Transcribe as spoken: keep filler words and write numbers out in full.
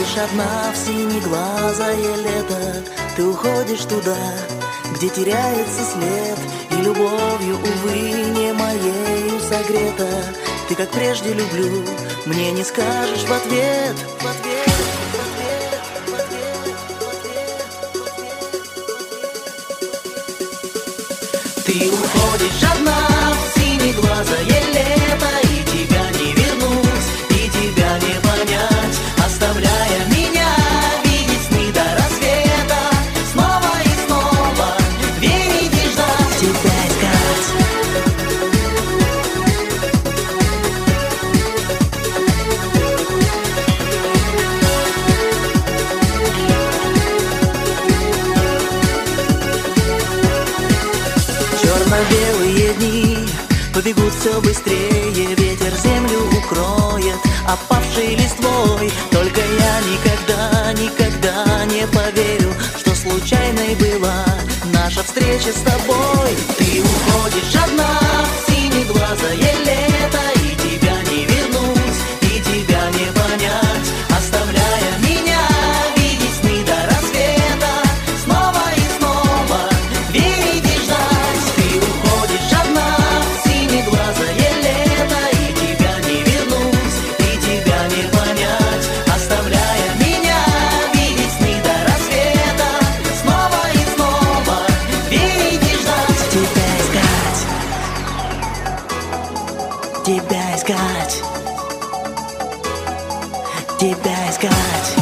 уходишь одна в синеглазое лето. Ты уходишь туда, где теряется след, и любовью, увы, не моею согрета. Ты, как прежде, люблю, мне не скажешь в ответ, в ответ, в ответ, в ответ, в ответ. Ты уходишь одна в синеглазое лето, и тебя не вернуть, и тебя не понять, оставляя меня видеть сны до рассвета, снова и снова верить и ждать, тебя искать. Черно-белые дни побегут все быстрее, ветер землю укроет опавшей листвой. Только я никогда, никогда не поверю, что случайной была наша встреча с тобой. Ты уходишь одна в синеглазое лето, и тебя не вернуть, и тебя не понять, оставляя меня видеть сны до рассвета, снова и снова верить и ждать. Ты уходишь одна в синеглазое лето, и тебя не вернуть, и тебя не понять, оставляя меня видеть сны до рассвета, снова и снова верить и ждать. Тебя искать, тебя искать, тебя искать.